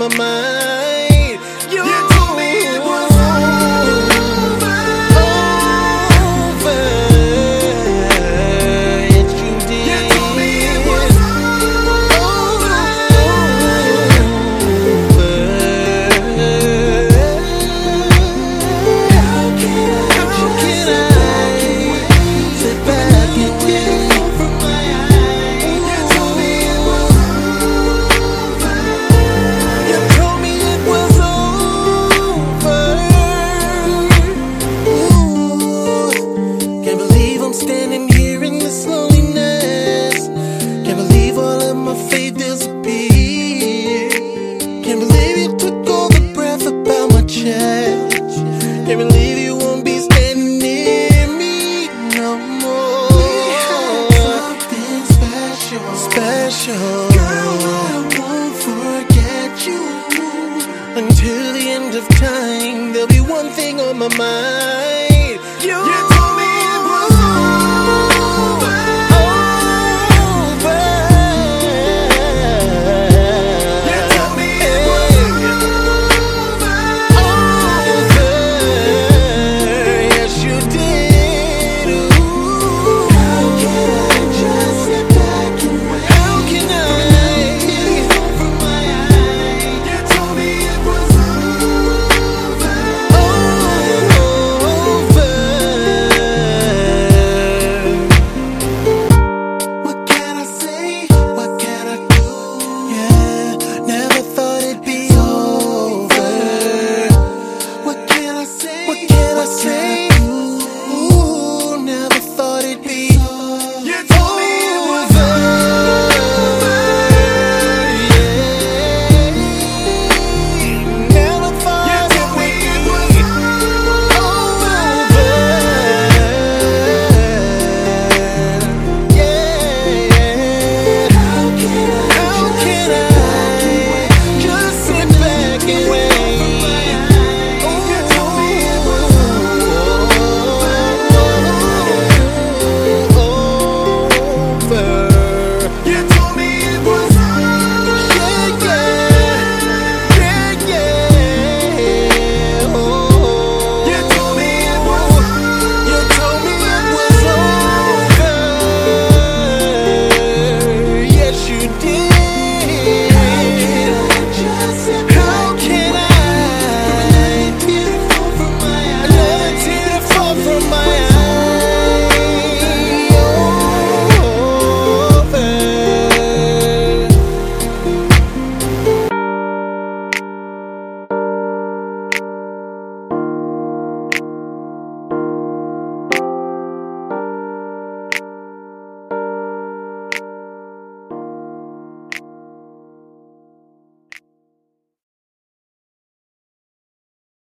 my mind. You told me it was over. Yes, you did. You told me it was over. How can I sit back and wait from my eyes? You told me it was over. You told me it was over. Ooh, can't believe I'm standing here in this loneliness. Can't believe all of my faith disappeared. Can't believe you took all the breath out my chest. Can't believe you won't be standing near me no more. We had something special. Girl, I won't forget you. Until the end of time, there'll be one thing on my mind.